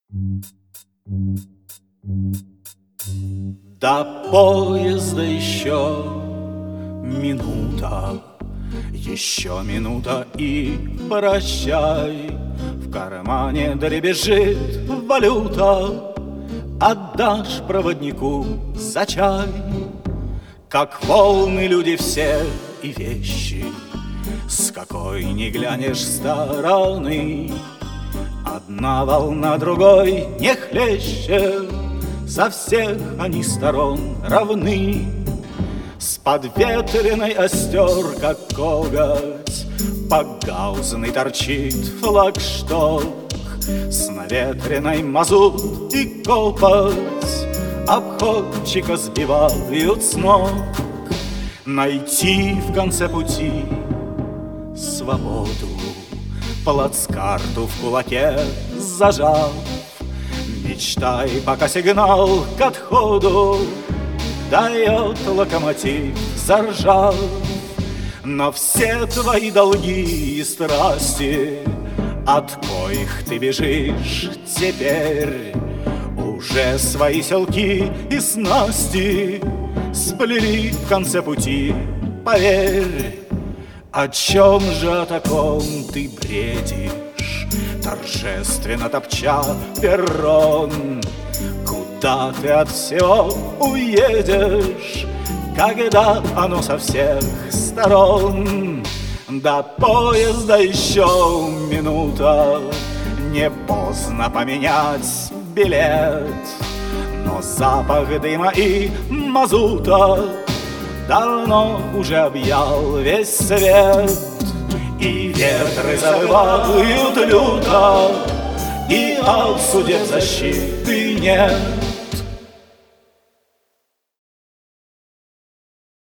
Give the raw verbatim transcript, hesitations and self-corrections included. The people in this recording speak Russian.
До поезда еще минута, еще минута и прощай. В кармане дребезжит валюта, отдашь проводнику за чай. Как волны люди все и вещи, с какой не глянешь стороны. Одна волна другой не хлеще, со всех они сторон равны. С подветренной остер, как коготь, погаузный торчит флагшток. С наветренной мазут и копоть обходчика сбивают с ног. Найти в конце пути свободу, плацкарту в кулаке зажав. Мечтай, пока сигнал к отходу дает локомотив, заржав. Но все твои долги и страсти, от коих ты бежишь теперь, уже свои селки и снасти сплели в конце пути, поверь. О чем же о таком ты бредишь, торжественно топча перрон? Куда ты от всего уедешь, когда оно со всех сторон? До поезда еще минута, не поздно поменять билет. Но запах дыма и мазута давно уже объял весь свет. И ветры завывают люто, и от судеб защиты нет.